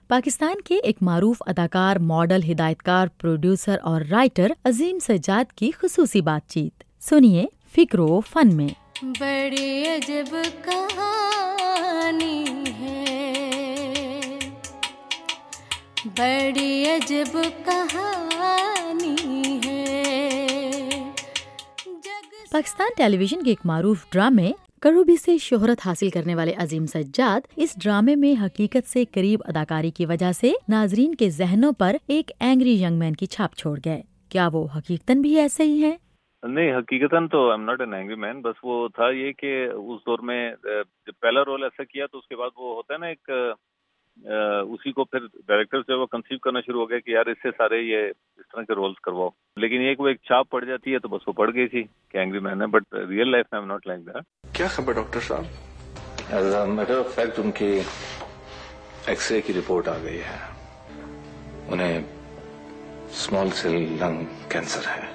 پاکستان کے ایک معروف اداکار، ماڈل، ہدایتکار، پروڈیوسر اور رائٹر عظیم سجاد کی خصوصی بات چیت سنیے فکر و فن میں۔ بڑی عجب کہانی ہے، بڑی عجب کہانی ہے۔ پاکستان ٹیلی ویژن کے ایک معروف ڈرامے کروبی سے شہرت حاصل کرنے والے عظیم سجاد اس ڈرامے میں حقیقت سے قریب اداکاری کی وجہ سے ناظرین کے ذہنوں پر ایک اینگری ینگ مین کی چھاپ چھوڑ گئے۔ کیا وہ حقیقتاً بھی ایسے ہی ہیں؟ نہیں، حقیقتاً تو I am not an angry man, بس وہ تھا یہ کہ اس دور میں جب پہلا رول ایسا کیا تو اس کے بعد وہ ہوتا ہے نا ایک اسی کو پھر ڈائریکٹر سے وہ کنسیو کرنا شروع ہو گیا کہ یار اس سے سارے یہ اس طرح کے رولز کرواؤ، لیکن یہ کہ وہ ایک چھاپ پڑ جاتی ہے تو بس وہ پڑ گئی تھی کہ اینگری مین ہے، بٹ ریئل لائف میں I am not like that. کیا خبر ڈاکٹر صاحب؟ As a matter of fact ان کی ایکس رے کی رپورٹ آ گئی ہے، انہیں اسمال سیل لنگ کینسر ہے۔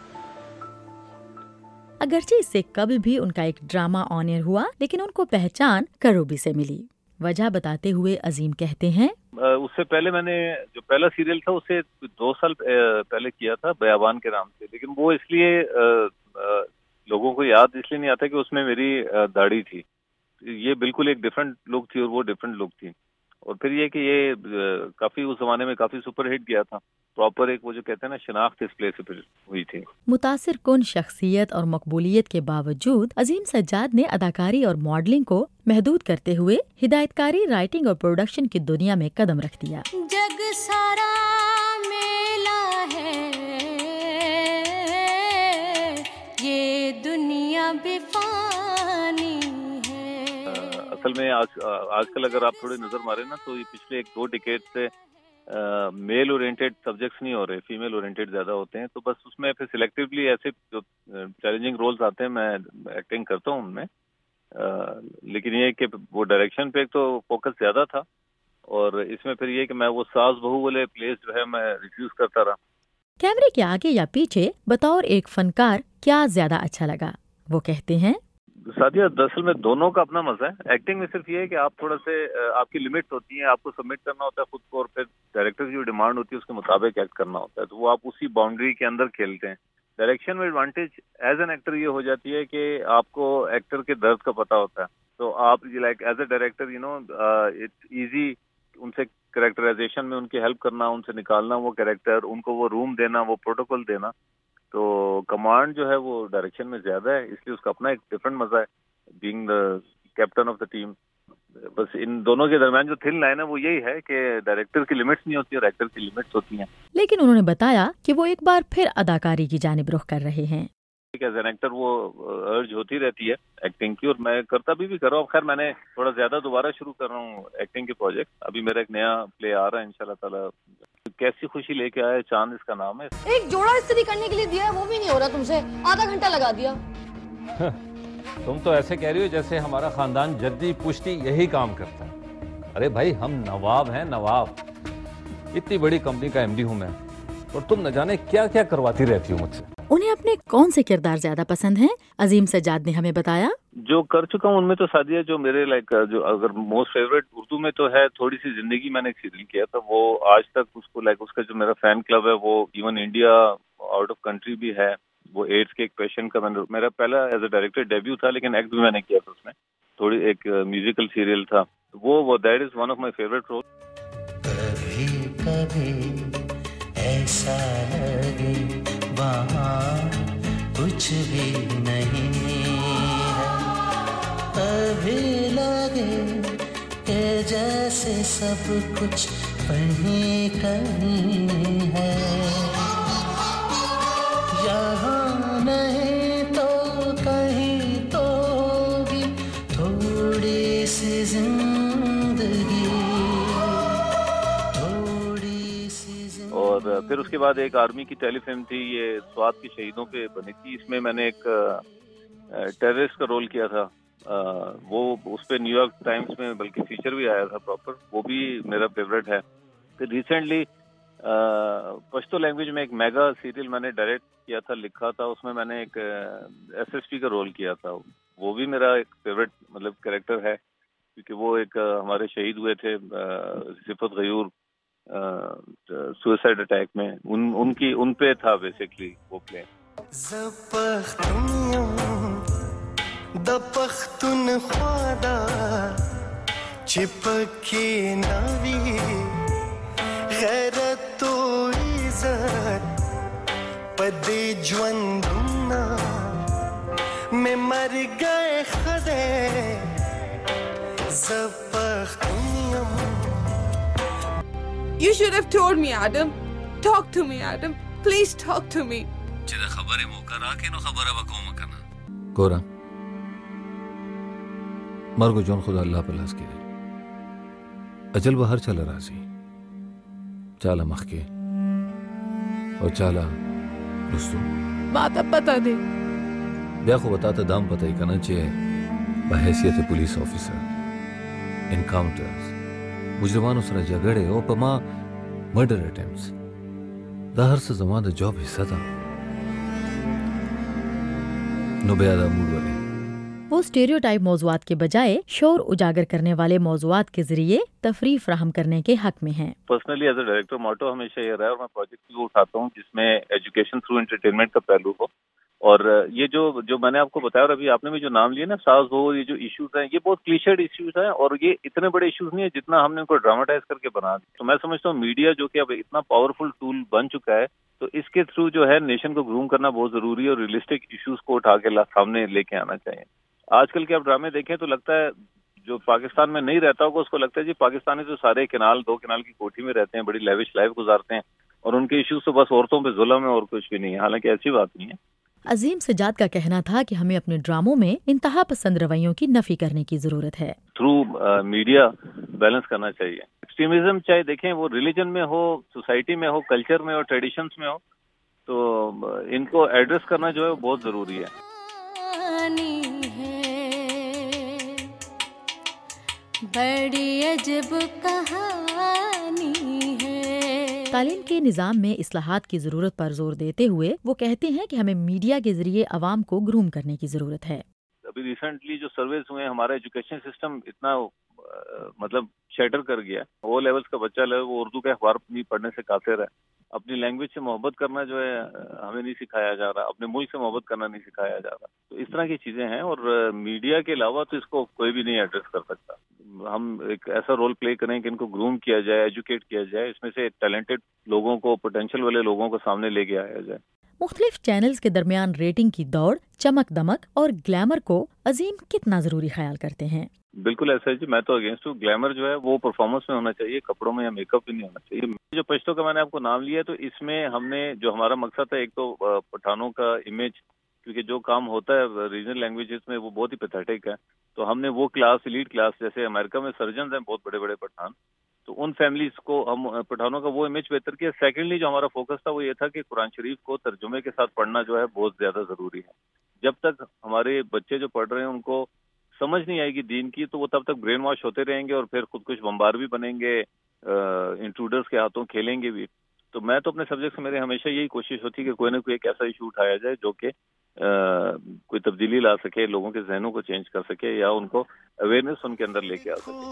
اگرچہ اس سے قبل بھی ان کا ایک ڈرامہ آن ایئر ہوا، لیکن ان کو پہچان کروبی سے ملی۔ وجہ بتاتے ہوئے عظیم کہتے ہیں، اس سے پہلے میں نے جو پہلا سیریل تھا اسے 2 سال پہلے کیا تھا بیابان کے نام سے، لیکن وہ اس لیے لوگوں کو یاد اس لیے نہیں آتا کہ اس میں میری داڑھی تھی۔ یہ بالکل ایک ڈفرینٹ لک تھی اور وہ ڈفرینٹ لک تھی، اور پھر یہ کہ یہ کافی اس زمانے میں کافی سپر ہٹ گیا تھا، پراپر ایک وہ جو کہتے ہیں نا شناخت اس پلے سے پھر ہوئی تھی۔ متاثر کن شخصیت اور مقبولیت کے باوجود عظیم سجاد نے اداکاری اور ماڈلنگ کو محدود کرتے ہوئے ہدایتکاری، رائٹنگ اور پروڈکشن کی دنیا میں قدم رکھ دیا۔ جگ سارا میلا ہے، یہ دنیا بھی فانی ہے۔ اصل میں آج کل اگر آپ تھوڑے نظر مارے نا تو یہ پچھلے 1-2 ڈیکیڈ سے میل اورینٹیڈ سبجیکٹس نہیں ہو رہے، فیمیل اورینٹیڈ زیادہ ہوتے ہیں، تو بس اس میں پھر سلیکٹیولی ایسے جو چیلنجنگ رولز آتے ہیں میں ایکٹنگ کرتا ہوں ان میں، لیکن یہ کہ وہ ڈائریکشن پہ ایک تو فوکس زیادہ تھا، اور اس میں پھر یہ کہ میں وہ ساس بہو والے پلیس جو ہے میں ریفیوز کرتا رہا۔ کیمرے کے آگے یا پیچھے بطور ایک فنکار کیا زیادہ اچھا لگا؟ وہ کہتے ہیں، سادیہ دراصل میں دونوں کا اپنا مزہ ہے۔ ایکٹنگ میں صرف یہ ہے کہ آپ تھوڑا سے آپ کی لمٹس ہوتی ہیں، آپ کو سبمٹ کرنا ہوتا ہے خود کو، اور پھر ڈائریکٹر کی جو ڈیمانڈ ہوتی ہے اس کے مطابق ایکٹ کرنا ہوتا ہے، تو وہ آپ اسی باؤنڈری کے اندر کھیلتے ہیں۔ ڈائریکشن میں ایڈوانٹیج ایز این ایکٹر یہ ہو جاتی ہے کہ آپ کو ایکٹر کے درد کا پتہ ہوتا ہے، تو آپ like as a director it's easy ان سے کریکٹرائزیشن میں ان کی ہیلپ کرنا، ان سے نکالنا وہ کریکٹر، ان کو وہ روم دینا، وہ پروٹوکول دینا، تو کمانڈ جو ہے وہ ڈائریکشن میں زیادہ ہے، اس لیے اس کا اپنا ایک ڈفرینٹ مزہ ہے being the captain of the team. بس ان دونوں کے درمیان جو تھن لائن ہے وہ یہی ہے کہ ڈائریکٹر کی لمٹس نہیں ہوتی اور ایکٹر کی لمٹس ہوتی ہیں۔ لیکن انہوں نے بتایا کہ وہ ایک بار پھر اداکاری کی جانب رخ کر رہے ہیں۔ ایز این ایکٹر وہ ارج ہوتی رہتی ہے ایکٹنگ کی، اور میں کرتا بھی کر رہا ہوں۔ خیر میں نے تھوڑا زیادہ دوبارہ شروع کر رہا ہوں ایکٹنگ کے پروجیکٹ، ابھی میرا ایک نیا پلے آ رہا ہے انشاءاللہ تعالیٰ، کیسی خوشی لے کے آئے چاند اس کا نام ہے۔ ایک جوڑا استری کرنے کے لیے دیا ہے وہ بھی نہیں ہو رہا تم سے، آدھا گھنٹہ لگا دیا۔ تم تو ایسے کہہ رہی ہو جیسے ہمارا خاندان جدی پشتی یہی کام کرتا ہے۔ ارے بھائی ہم نواب ہیں، نواب، اتنی بڑی کمپنی کا ایم ڈی ہوں میں، اور تم نہ جانے کیا کیا کرواتی رہتی ہو مجھ سے۔ انہیں اپنے کون سے کردار زیادہ پسند ہیں؟ عظیم سجاد نے ہمیں بتایا، جو کر چکا ہوں ان میں تو سادیہ جو میرے جو اگر موسٹ فیوریٹ اردو میں تو ہے تھوڑی سی زندگی، میں نے ایک سیریل کیا تھا، وہ آج تک اس کو اس کا جو میرا فین کلب ہے وہ even India out of country بھی ہے۔ وہ ایڈس کے ایک پیشنٹ کا میرا پہلا ایز اے ڈائریکٹر ڈیبیو تھا، لیکن ایکٹ بھی میں نے کیا تھا اس میں، تھوڑی ایک میوزیکل سیریل تھا، وہ that is one of my favourite role. کبھی کبھی ایسا لگے وہاں کچھ بھی نہیں ہے، کبھی لگے کہ جیسے سب کچھ کہیں کہیں ہے، یہاں نہیں تو کہیں تو بھی تھوڑی سی زندگی، تھوڑی سی زندگی۔ اور پھر اس کے بعد ایک آرمی کی ٹیلی فلم تھی، یہ سوات کے شہیدوں پہ بنی تھی، اس میں میں نے ایک ٹیررسٹ کا رول کیا تھا، وہ اس پہ نیو یارک ٹائمز میں بلکہ فیچر بھی آیا تھا پراپر، وہ بھی میرا فیوریٹ ہے۔ پھر ریسنٹلی پشتو لینگویج میں ایک میگا سیریل میں نے ڈائریکٹ کیا تھا، لکھا تھا، اس میں میں نے ایک ایس ایس پی کا رول کیا تھا، وہ بھی میرا ایک فیوریٹ کریکٹر ہے۔ کیونکہ وہ ایک ہمارے شہید ہوئے تھے صفت غیور سوئسائڈ اٹیک میں، ان پہ تھا بیسکلی وہ پلے. د پختونخوا دا چې پکې ناوي غیرت او عزت په دې ژوندونه مې مرګی ښه دی زه پښتون یم. You should have told me, Adam. Talk to me, Adam. Please talk to me. چې دا خبره مو کرا کې نو خبره وکوم کنه ګورم مرګ جون خدا الله په لاس کې دی. اجل به هر چاله راځي، چاله مخکې او چاله رستو. ما ته پته دی. بیا خو به تا ته دام پته یې که نه چې په حیثیت پولیس آفیسر انکاؤنټرز مجرمانو سره جګړې او په ما مرډر اټیمپټس دا هر څه زما د جاب حصه ده. نو بیا دا موډ ولې وہ اسٹیریوٹائپ موضوعات کے بجائے شعور اجاگر کرنے والے موضوعات کے ذریعے تفریح فراہم کرنے کے حق میں ہیں. Personally as a director motto ہمیشہ یہ رہا ہے اور میں پروجیکٹ بھی اٹھاتا ہوں جس میں ایجوکیشن تھرو انٹرٹینمنٹ کا پہلو ہو. اور یہ جو میں نے آپ کو بتایا اور ابھی آپ نے بھی جو نام لیے نا ساز ہو، یہ جو ایشوز ہیں یہ بہت کلیشیڈ ایشوز ہیں اور یہ اتنے بڑے ایشوز نہیں ہیں جتنا ہم نے ان کو ڈراماٹائز کر کے بنا دیا. تو میں سمجھتا ہوں میڈیا جو کہ اب اتنا پاورفل ٹول بن چکا ہے تو اس کے تھرو جو ہے نیشن کو گروم کرنا بہت ضروری ہے اور ریئلسٹک ایشوز کو اٹھا کے سامنے لے کے آنا چاہیے. آج کل کے آپ ڈرامے دیکھیں تو لگتا ہے جو پاکستان میں نہیں رہتا ہوگا اس کو لگتا ہے جی پاکستانی تو سارے دو کنال کی کوٹھی میں رہتے ہیں، بڑی لیوش لائف گزارتے ہیں اور ان کے ایشوز تو بس عورتوں پہ ظلم ہے اور کچھ بھی نہیں ہے. حالانکہ ایسی بات نہیں ہے. عظیم سجاد کا کہنا تھا کہ ہمیں اپنے ڈراموں میں انتہا پسند رویوں کی نفی کرنے کی ضرورت ہے. تھرو میڈیا بیلنس کرنا چاہیے. ایکسٹریمزم چاہے دیکھیں وہ ریلیجن میں ہو، سوسائٹی میں ہو، کلچر میں ہو، ٹریڈیشنز میں ہو، تو ان کو ایڈریس کرنا جو ہے وہ بہت ضروری ہے. بڑی عجب کہانی ہے. تعلیم کے نظام میں اصلاحات کی ضرورت پر زور دیتے ہوئے وہ کہتے ہیں کہ ہمیں میڈیا کے ذریعے عوام کو گروم کرنے کی ضرورت ہے. ابھی ریسنٹلی جو سرویز ہوئے ہمارا ایجوکیشن سسٹم اتنا مطلب شیٹر کر گیا. وہ لیولز کا بچہ وہ اردو کا اخبار نہیں پڑھنے سے قاصر ہے. اپنی لینگویج سے محبت کرنا جو ہے ہمیں نہیں سکھایا جا رہا، اپنے ملک سے محبت کرنا نہیں سکھایا جا رہا. تو اس طرح کی چیزیں ہیں اور میڈیا کے علاوہ تو اس کو کوئی بھی نہیں ایڈریس کر سکتا. ہم ایک ایسا رول پلے کریں کہ ان کو گروم کیا جائے، ایجوکیٹ کیا جائے، اس میں سے ٹیلنٹڈ لوگوں کو، پوٹینشیل والے لوگوں کو سامنے لے کے آیا جائے. مختلف چینلز کے درمیان ریٹنگ کی دوڑ، چمک دمک اور گلیمر کو عظیم کتنا ضروری خیال کرتے ہیں؟ بالکل ایسا ہے جی، میں تو اگینسٹ ہوں. گلیمر جو ہے وہ پرفارمنس میں ہونا چاہیے، کپڑوں میں یا میک اپ بھی نہیں ہونا چاہیے. جو پشتو کا میں نے آپ کو نام لیا تو اس میں ہم نے جو ہمارا مقصد تھا ایک تو پٹھانوں کا امیج، کیونکہ جو کام ہوتا ہے ریجنل لینگویجز میں وہ بہت ہی پیتھیٹک ہے. تو ہم نے وہ کلاس، ایلیٹ کلاس، جیسے امریکہ میں سرجنز ہیں بہت بڑے بڑے پٹھان، تو ان فیملیز کو ہم پٹھانوں کا وہ امیج بہتر کیا. سیکنڈلی جو ہمارا فوکس تھا وہ یہ تھا کہ قرآن شریف کو ترجمے کے ساتھ پڑھنا جو ہے بہت زیادہ ضروری ہے. جب تک ہمارے بچے جو پڑھ رہے ہیں ان کو سمجھ نہیں آئے گی دین کی تو وہ تب تک برین واش ہوتے رہیں گے اور پھر خود کچھ بمبار بھی بنیں گے، انٹروڈرز کے ہاتھوں کھیلیں گے بھی. تو میں تو اپنے سبجیکٹ سے میرے ہمیشہ یہی کوشش ہوتی ہے کہ کوئی نہ کوئی ایک ایسا ایشو اٹھایا جائے جو کہ کوئی تبدیلی لا سکے، لوگوں کے ذہنوں کو چینج کر سکے یا ان کو اویئرنیس ان کے اندر لے کے آ سکے.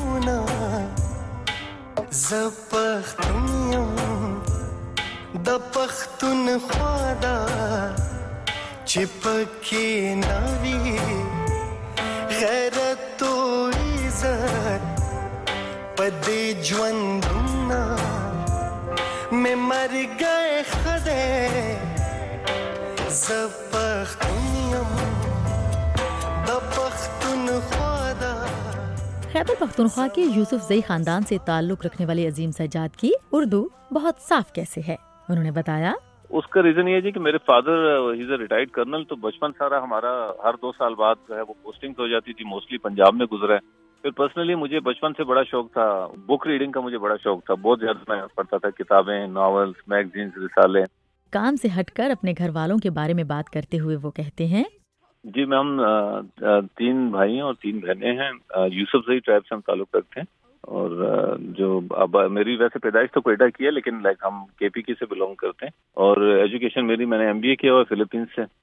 غیرت و عزت پدے ژوندونه میں مر گئے خدے زه پښتون یم د پښتونخوا دا. خیبر پختونخوا کے یوسف زئی خاندان سے تعلق رکھنے والے عظیم سجاد کی اردو بہت صاف کیسے ہے؟ انہوں نے بتایا اس کا ریزن یہ جی کہ میرے father has a retired colonel, تو بچپن سارا ہمارا ہر 2 سال بعد جو ہے وہ پوسٹنگ ہو جاتی تھی، موسٹلی پنجاب میں گزرا ہے. پھر پرسنلی مجھے بچپن سے بڑا شوق تھا، بک ریڈنگ کا مجھے بڑا شوق تھا، بہت زیادہ میں پڑھتا تھا کتابیں، ناولز، میگزینز، رسالے. کام سے ہٹ کر اپنے گھر والوں کے بارے میں بات کرتے ہوئے وہ کہتے ہیں جی میں ہم 3 بھائی ہیں اور 3 بہنیں ہیں. یوسف زئی ٹرائب سے ہم تعلق رکھتے ہیں اور جو اب میری ویسے پیدائش تو کوئٹہ کی ہے لیکن ہم کے پی کی سے بلونگ کرتے ہیں اور ایجوکیشن میں نے ایم بی اے کیا ہوا فلپینس سے.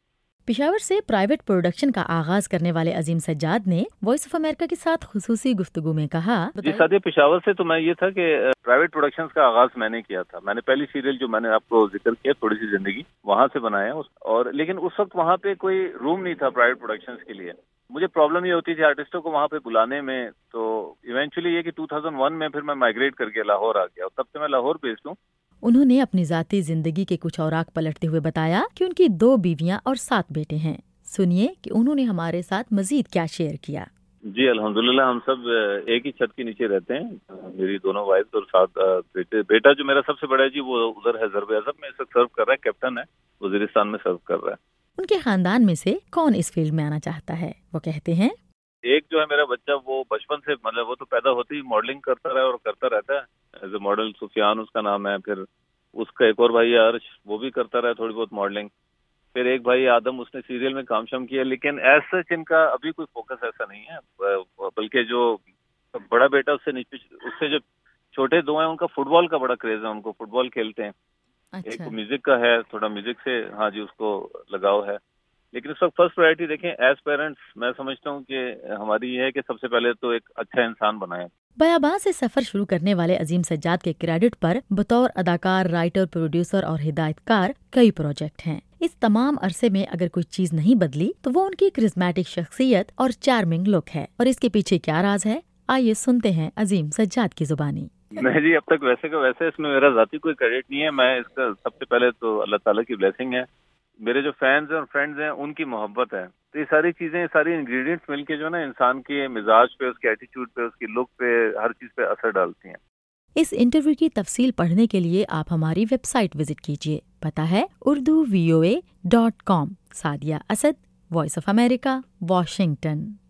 पेशावर से प्राइवेट प्रोडक्शन का आगाज करने वाले अजीम सज्जाद ने वॉइस ऑफ अमेरिका के साथ खुसूसी गुफ्तगू में कहा, जी सादिया, पेशावर से तो मैं ये था कि प्राइवेट प्रोडक्शंस का आगाज मैंने किया था। मैंने पहली सीरियल जो मैंने आपको जिक्र किया थोड़ी सी जिंदगी, वहाँ से बनाया और लेकिन उस वक्त वहाँ पे कोई रूम नहीं था प्राइवेट प्रोडक्शंस के लिए। मुझे प्रॉब्लम ये होती थी आर्टिस्टों को वहाँ पे बुलाने में, तो इवेंचुअली ये कि 2001 में फिर मैं माइग्रेट करके लाहौर आ गया और तब से मैं लाहौर बेस्ड हूँ। उन्होंने अपनी जाती जिंदगी के कुछ औराक पलटते हुए बताया कि उनकी 2 बीवियां और 7 बेटे हैं। सुनिए कि उन्होंने हमारे साथ मजीद क्या शेयर किया। जी अल्हम्दुलिल्लाह, हम सब एक ही छत के नीचे रहते हैं। मेरी दोनों वाइफ और 7 बेटे। बेटा जो मेरा सबसे बड़ा है जी, वो उधर है ज़रब अज़ब में, इस वक्त सर्व कर रहा है, कैप्टन है, वजीरिस्तान में सर्व कर रहा है। उनके खानदान में से कौन इस फील्ड में आना चाहता है? वो कहते हैं, एक जो है मेरा बच्चा, वो बचपन से मतलब वो तो पैदा होते ही मॉडलिंग करता रहा और करता रहता है एज ए मॉडल। सुफियान उसका नाम है। फिर उसका एक और भाई है अर्श, वो भी करता रहा थोड़ी बहुत मॉडलिंग। फिर एक भाई आदम, उसने सीरियल में काम शाम किया, लेकिन एज सच इनका अभी कोई फोकस ऐसा नहीं है। बल्कि जो बड़ा बेटा उससे जो छोटे 2 हैं, उनका फुटबॉल का बड़ा क्रेज है, उनको फुटबॉल खेलते हैं। अच्छा। एक म्यूजिक का है, थोड़ा म्यूजिक से हाँ जी उसको लगाव है। लेकिन इस वक्त फर्स्ट प्रायोरिटी देखें एज पेरेंट्स, मैं समझता हूँ कि हमारी ये है कि सबसे पहले तो एक अच्छा इंसान बनाएं। बयाबान से सफर शुरू करने वाले अजीम सज्जाद के क्रेडिट पर बतौर अदाकार, राइटर, प्रोड्यूसर और हिदायतकार कई प्रोजेक्ट हैं। इस तमाम अरसे में अगर कोई चीज नहीं बदली तो वो उनकी क्रिस्मेटिक शख्सियत और चार्मिंग लुक है। और इसके पीछे क्या राज है, आइए सुनते हैं अजीम सज्जाद की जुबानी। नहीं जी, अब तक वैसे का वैसे इसमें मेरा जाती कोई क्रेडिट नहीं है। मैं इसका सबसे पहले तो अल्लाह ताला की ब्लेसिंग है, मेरे जो फैंस हैं और फ्रेंड्स हैं उनकी मोहब्बत है। तो ये सारी चीजें, सारी इंग्रेडिएंट्स मिलके जो ना इंसान के मिजाज पे, उसके एटीट्यूड पे, उसकी लुक पे, हर चीज पे असर डालती हैं। इस इंटरव्यू की तफसील पढ़ने के लिए आप हमारी वेबसाइट विजिट कीजिए। पता है urduvoa.com। Sadia Asad, voice of America, Washington.